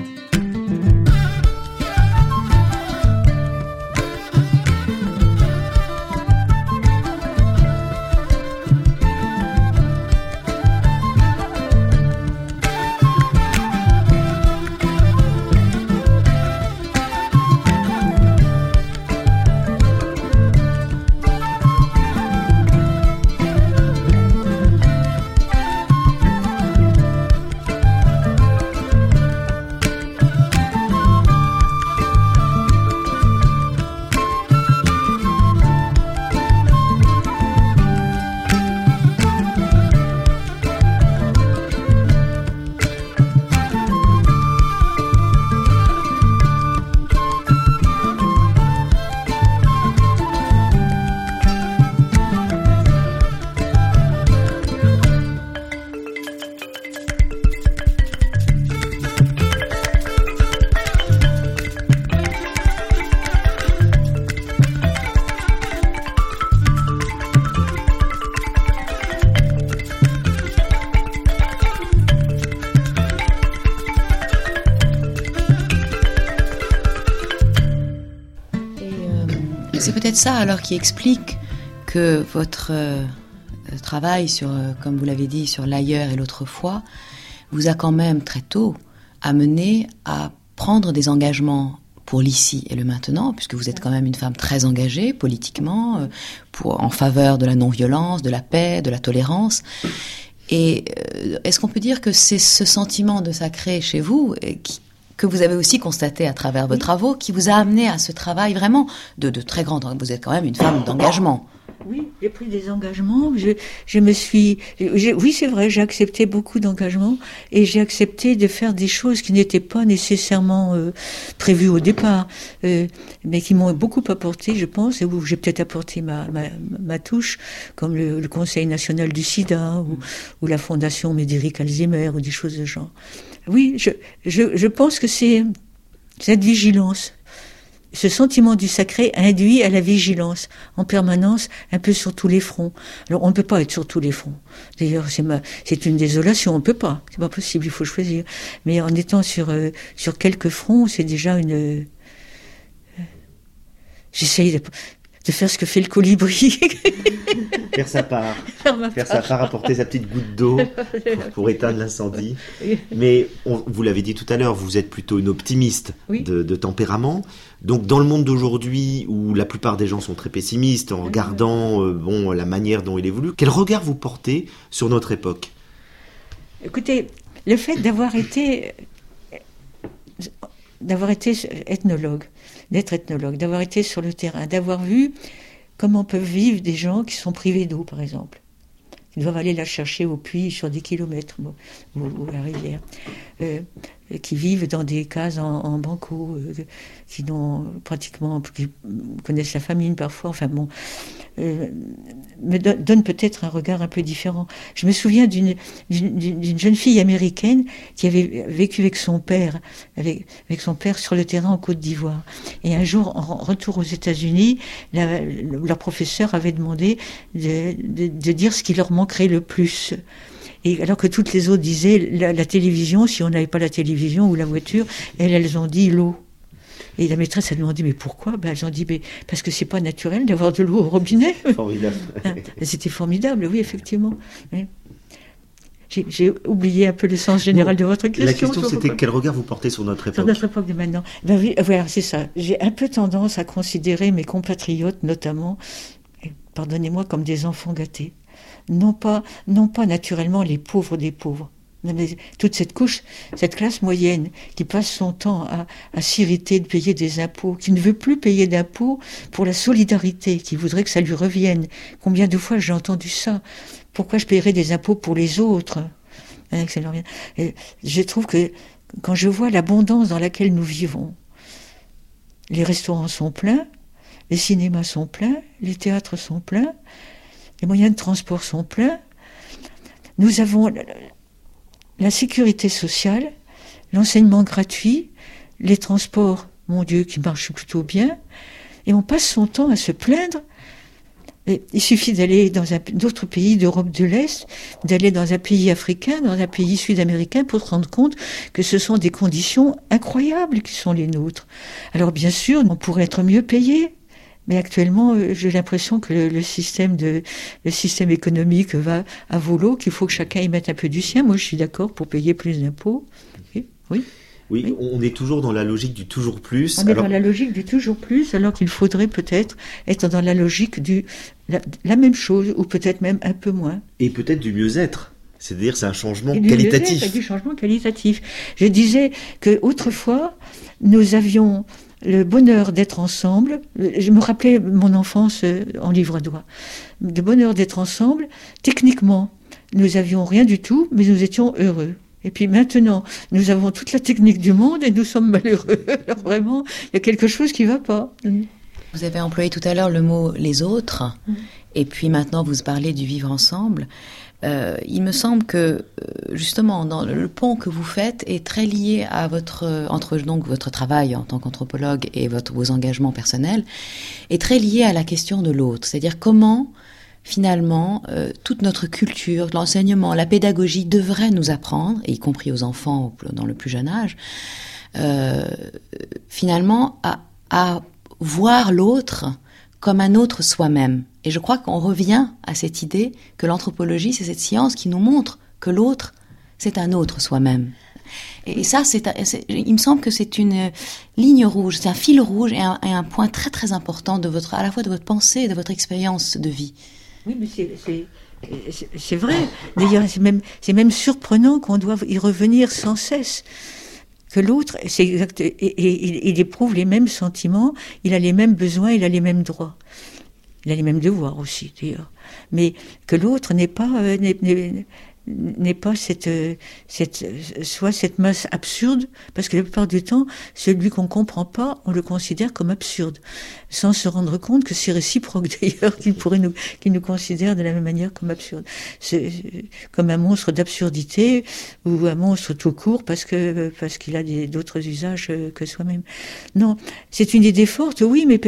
C'est peut-être ça alors qui explique que votre travail sur, comme vous l'avez dit, sur l'ailleurs et l'autrefois, vous a quand même très tôt amené à prendre des engagements pour l'ici et le maintenant, puisque vous êtes quand même une femme très engagée politiquement, en faveur de la non-violence, de la paix, de la tolérance. Et est-ce qu'on peut dire que c'est ce sentiment de sacré chez vous que vous avez aussi constaté à travers vos travaux, qui vous a amené à ce travail vraiment de très grande... Vous êtes quand même une femme d'engagement. Oui, j'ai pris des engagements. Je me suis, oui, c'est vrai, j'ai accepté beaucoup d'engagements et j'ai accepté de faire des choses qui n'étaient pas nécessairement prévues au départ, mais qui m'ont beaucoup apporté, je pense, et où j'ai peut-être apporté ma touche, comme le Conseil national du sida ou la Fondation Médéric Alzheimer ou des choses de genre. Oui, je pense que c'est cette vigilance. Ce sentiment du sacré induit à la vigilance en permanence, un peu sur tous les fronts. Alors on ne peut pas être sur tous les fronts. D'ailleurs, c'est une désolation, on ne peut pas. C'est pas possible, il faut choisir. Mais en étant sur quelques fronts, c'est déjà une... J'essaye de faire ce que fait le colibri. Faire sa part, apporter sa petite goutte d'eau pour éteindre l'incendie. Mais vous l'avez dit tout à l'heure, vous êtes plutôt une optimiste de tempérament. Donc dans le monde d'aujourd'hui, où la plupart des gens sont très pessimistes, en regardant la manière dont il évolue, quel regard vous portez sur notre époque ? Écoutez, le fait d'avoir été ethnologue, d'avoir été sur le terrain, d'avoir vu comment peuvent vivre des gens qui sont privés d'eau, par exemple. Ils doivent aller la chercher au puits sur des kilomètres, ou à la rivière. Qui vivent dans des cases en banco, qui connaissent la famine parfois, me donne peut-être un regard un peu différent. Je me souviens d'une jeune fille américaine qui avait vécu avec son père sur le terrain en Côte d'Ivoire. Et un jour, en retour aux États-Unis, leur professeur avait demandé de dire ce qui leur manquerait le plus. Et alors que toutes les autres disaient la télévision, si on n'avait pas la télévision ou la voiture, elles ont dit l'eau. Et la maîtresse a demandé mais pourquoi ? Elles ont dit parce que c'est pas naturel d'avoir de l'eau au robinet. Formidable. C'était formidable, oui, effectivement. Oui. J'ai oublié un peu le sens général de votre question. La question c'était quel regard vous portez sur notre époque ? Sur notre époque de maintenant. Oui, voilà, c'est ça. J'ai un peu tendance à considérer mes compatriotes, notamment, pardonnez-moi, comme des enfants gâtés. Non pas naturellement les pauvres des pauvres. Mais toute cette classe moyenne qui passe son temps à s'irriter de payer des impôts, qui ne veut plus payer d'impôts pour la solidarité, qui voudrait que ça lui revienne. Combien de fois j'ai entendu ça ? Pourquoi je paierais des impôts pour les autres ? Que ça leur revienne. Et je trouve que quand je vois l'abondance dans laquelle nous vivons, les restaurants sont pleins, les cinémas sont pleins, les théâtres sont pleins, les moyens de transport sont pleins. Nous avons la sécurité sociale, l'enseignement gratuit, les transports, mon Dieu, qui marchent plutôt bien. Et on passe son temps à se plaindre. Et il suffit d'aller dans d'autres pays d'Europe de l'Est, d'aller dans un pays africain, dans un pays sud-américain pour se rendre compte que ce sont des conditions incroyables qui sont les nôtres. Alors bien sûr, on pourrait être mieux payé. Mais actuellement, j'ai l'impression que le système économique va à volo, qu'il faut que chacun y mette un peu du sien. Moi, je suis d'accord pour payer plus d'impôts. Oui, on est toujours dans la logique du toujours plus. On est dans la logique du toujours plus, alors qu'il faudrait peut-être être dans la logique la même chose, ou peut-être même un peu moins. Et peut-être du mieux-être. C'est-à-dire, c'est un changement qualitatif. C'est du changement qualitatif. Je disais qu'autrefois, nous avions le bonheur d'être ensemble. Je me rappelais mon enfance en livre à doigts. Le bonheur d'être ensemble, techniquement, nous avions rien du tout, mais nous étions heureux. Et puis maintenant, nous avons toute la technique du monde et nous sommes malheureux. Alors vraiment, il y a quelque chose qui ne va pas. Vous avez employé tout à l'heure le mot « les autres », et puis maintenant vous parlez du vivre ensemble. Il me semble que, justement, dans le pont que vous faites est très lié à entre votre travail en tant qu'anthropologue et vos engagements personnels, est très lié à la question de l'autre. C'est-à-dire comment, finalement, toute notre culture, l'enseignement, la pédagogie devrait nous apprendre, y compris aux enfants dans le plus jeune âge, finalement, à voir l'autre comme un autre soi-même. Et je crois qu'on revient à cette idée que l'anthropologie, c'est cette science qui nous montre que l'autre, c'est un autre soi-même. Et ça, il me semble que c'est une ligne rouge, c'est un fil rouge et un point très très important à la fois de votre pensée et de votre expérience de vie. Oui, mais c'est vrai. D'ailleurs, c'est même surprenant qu'on doive y revenir sans cesse. Que l'autre, c'est exact, et il éprouve les mêmes sentiments, il a les mêmes besoins, il a les mêmes droits. Il a les mêmes devoirs aussi, d'ailleurs. Mais que l'autre n'est pas cette masse absurde, parce que la plupart du temps, celui qu'on comprend pas, on le considère comme absurde, sans se rendre compte que c'est réciproque d'ailleurs, qu'il nous considère de la même manière comme absurde. C'est comme un monstre d'absurdité, ou un monstre tout court parce qu'il a d'autres usages que soi-même. Non, c'est une idée forte, oui, mais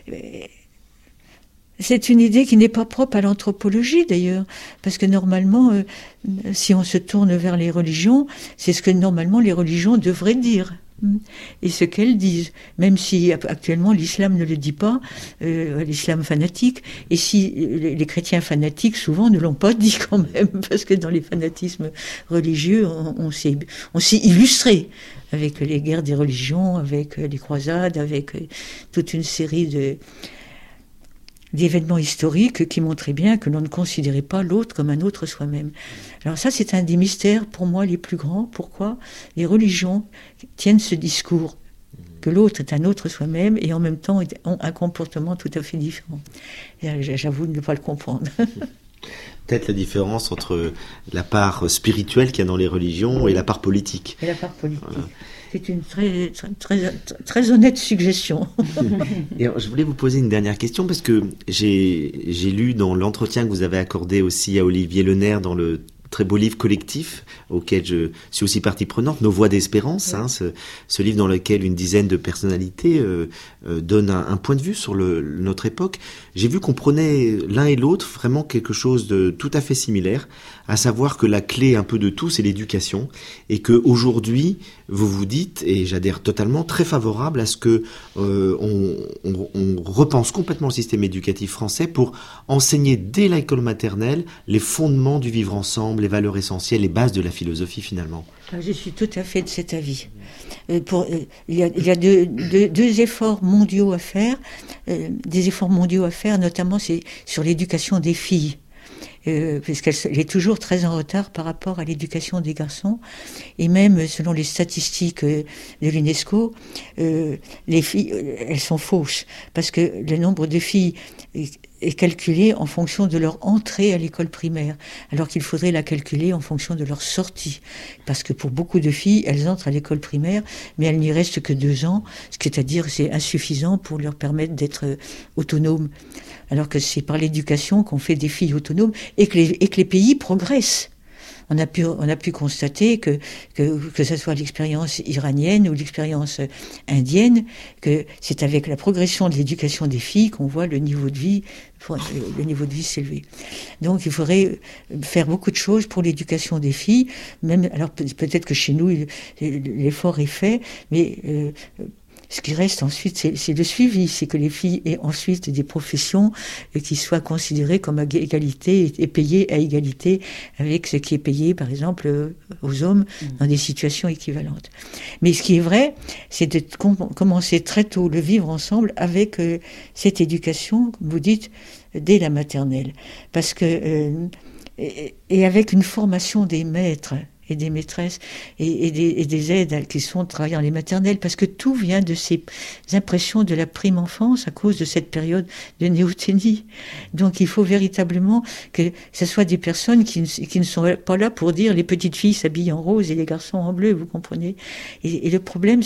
c'est une idée qui n'est pas propre à l'anthropologie d'ailleurs, parce que normalement, si on se tourne vers les religions, c'est ce que normalement les religions devraient dire, et ce qu'elles disent, même si actuellement l'islam ne le dit pas, l'islam fanatique, et si les chrétiens fanatiques souvent ne l'ont pas dit quand même, parce que dans les fanatismes religieux, on s'est illustré avec les guerres des religions, avec les croisades, avec toute une série d'événements historiques qui montraient bien que l'on ne considérait pas l'autre comme un autre soi-même. Alors ça, c'est un des mystères pour moi les plus grands. Pourquoi les religions tiennent ce discours que l'autre est un autre soi-même et en même temps ont un comportement tout à fait différent. Et j'avoue ne pas le comprendre. Peut-être la différence entre la part spirituelle qu'il y a dans les religions et la part politique. Et la part politique. Voilà. C'est une très honnête suggestion. Et alors, je voulais vous poser une dernière question parce que j'ai lu dans l'entretien que vous avez accordé aussi à Olivier Lenaire dans le très beau livre collectif auquel je suis aussi partie prenante, Nos Voix d'Espérance, oui. Ce livre dans lequel une dizaine de personnalités donnent un point de vue sur notre époque. J'ai vu qu'on prenait l'un et l'autre vraiment quelque chose de tout à fait similaire, à savoir que la clé un peu de tout, c'est l'éducation, et que aujourd'hui, vous vous dites, et j'adhère totalement, très favorable à ce que on repense complètement le système éducatif français pour enseigner dès l'école maternelle les fondements du vivre ensemble, les valeurs essentielles, les bases de la philosophie finalement. Je suis tout à fait de cet avis. Il y a deux efforts mondiaux à faire, notamment c'est sur l'éducation des filles. Puisqu'elle est toujours très en retard par rapport à l'éducation des garçons, et même selon les statistiques de l'UNESCO, les filles, elles sont fausses, parce que le nombre de filles est calculé en fonction de leur entrée à l'école primaire, alors qu'il faudrait la calculer en fonction de leur sortie, parce que pour beaucoup de filles, elles entrent à l'école primaire, mais elles n'y restent que 2 ans, c'est-à-dire c'est insuffisant pour leur permettre d'être autonomes. Alors que c'est par l'éducation qu'on fait des filles autonomes et que les pays progressent. On a pu constater que ce soit l'expérience iranienne ou l'expérience indienne, que c'est avec la progression de l'éducation des filles qu'on voit le niveau de vie s'élever. Donc il faudrait faire beaucoup de choses pour l'éducation des filles. Même alors peut-être que chez nous l'effort est fait, mais ce qui reste ensuite, c'est le suivi, c'est que les filles aient ensuite des professions qui soient considérées comme à égalité et payées à égalité avec ce qui est payé, par exemple, aux hommes dans des situations équivalentes. Mais ce qui est vrai, c'est de commencer très tôt le vivre ensemble avec cette éducation, comme vous dites, dès la maternelle. Parce que, et avec une formation des maîtres et des maîtresses et des aides qui sont travaillées dans les maternelles, parce que tout vient de ces impressions de la prime enfance à cause de cette période de néothénie. Donc il faut véritablement que ce soit des personnes qui ne sont pas là pour dire les petites filles s'habillent en rose et les garçons en bleu, vous comprenez. Et le problème,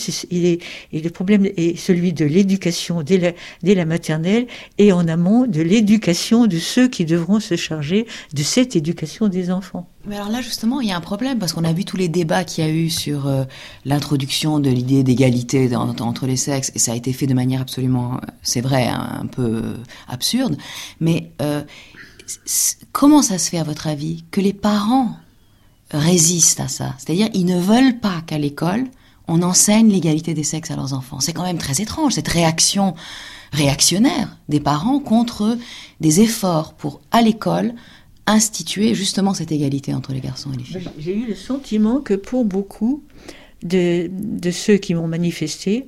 est celui de l'éducation dès la maternelle et en amont de l'éducation de ceux qui devront se charger de cette éducation des enfants. Mais alors là, justement, il y a un problème, parce qu'on a vu tous les débats qu'il y a eu sur l'introduction de l'idée d'égalité entre les sexes, et ça a été fait de manière absolument, c'est vrai, un peu absurde. Mais comment ça se fait, à votre avis, que les parents résistent à ça? C'est-à-dire, ils ne veulent pas qu'à l'école, on enseigne l'égalité des sexes à leurs enfants. C'est quand même très étrange, cette réaction réactionnaire des parents contre des efforts pour, à l'école, instituer justement cette égalité entre les garçons et les filles. J'ai eu le sentiment que pour beaucoup de ceux qui m'ont manifesté,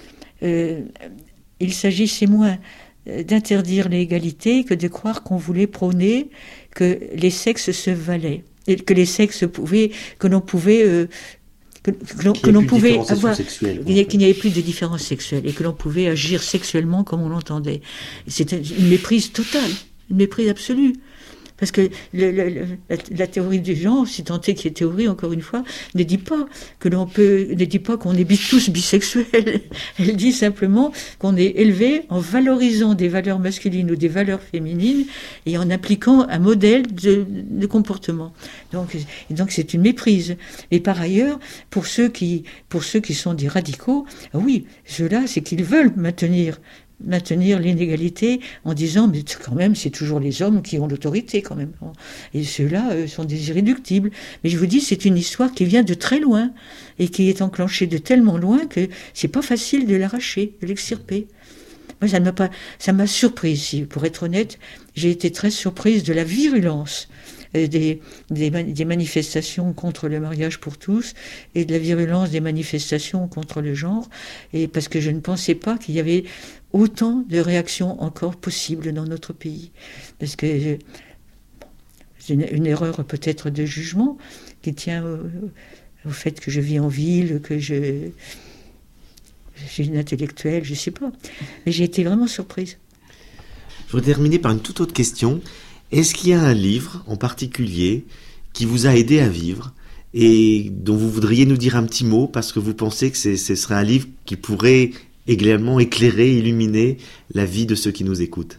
il s'agissait moins d'interdire l'égalité que de croire qu'on voulait prôner que les sexes se valaient et que les sexes que l'on pouvait que l'on pouvait avoir, qu'il n'y avait plus de différence sexuelle et que l'on pouvait agir sexuellement comme on l'entendait. C'était une méprise totale, une méprise absolue. Parce que la théorie du genre, si tant est qu'il y ait théorie, encore une fois, ne dit pas qu'on est tous bisexuels. Elle dit simplement qu'on est élevé en valorisant des valeurs masculines ou des valeurs féminines et en appliquant un modèle de comportement. Donc c'est une méprise. Et par ailleurs, pour ceux qui sont des radicaux, oui, ceux-là, c'est qu'ils veulent maintenir l'inégalité en disant mais quand même c'est toujours les hommes qui ont l'autorité quand même, et ceux-là sont des irréductibles. Mais je vous dis, c'est une histoire qui vient de très loin et qui est enclenchée de tellement loin que c'est pas facile de l'arracher, de l'extirper. Moi ça m'a surprise, pour être honnête. J'ai été très surprise de la virulence des manifestations contre le mariage pour tous et de la virulence des manifestations contre le genre, et parce que je ne pensais pas qu'il y avait autant de réactions encore possibles dans notre pays. Parce que c'est une erreur peut-être de jugement qui tient au fait que je vis en ville, que je suis une intellectuelle, je ne sais pas. Mais j'ai été vraiment surprise. Je voudrais terminer par une toute autre question. Est-ce qu'il y a un livre en particulier qui vous a aidé à vivre et dont vous voudriez nous dire un petit mot parce que vous pensez que ce serait un livre qui pourrait également éclairer, illuminer la vie de ceux qui nous écoutent?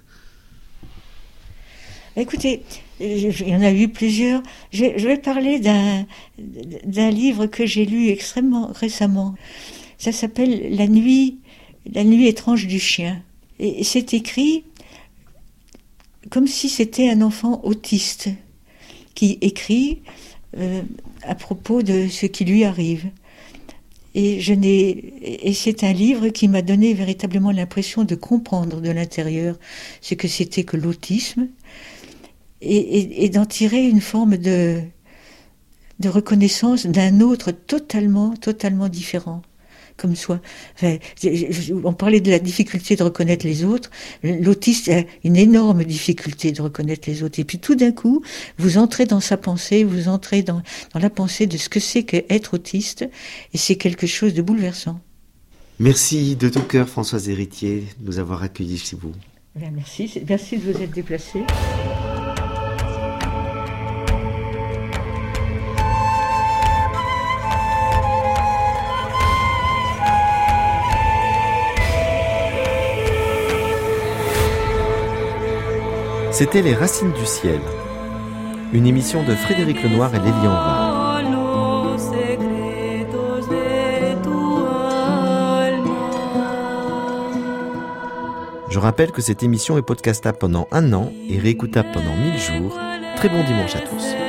Écoutez, il y en a eu plusieurs. Je vais parler d'un livre que j'ai lu extrêmement récemment. Ça s'appelle La nuit étrange du chien. Et c'est écrit comme si c'était un enfant autiste qui écrit à propos de ce qui lui arrive. Et c'est un livre qui m'a donné véritablement l'impression de comprendre de l'intérieur ce que c'était que l'autisme et d'en tirer une forme de reconnaissance d'un autre totalement différent. Comme soi. Enfin, on parlait de la difficulté de reconnaître les autres. L'autiste a une énorme difficulté de reconnaître les autres. Et puis tout d'un coup, vous entrez dans sa pensée, vous entrez dans la pensée de ce que c'est qu'être autiste, et c'est quelque chose de bouleversant. Merci de tout cœur, Françoise Héritier, de nous avoir accueillis chez vous. Bien, merci de vous être déplacée. C'était Les Racines du Ciel, une émission de Frédéric Lenoir et Lélie Anvar. Je rappelle que cette émission est podcastable pendant 1 an et réécoutable pendant 1000 jours. Très bon dimanche à tous.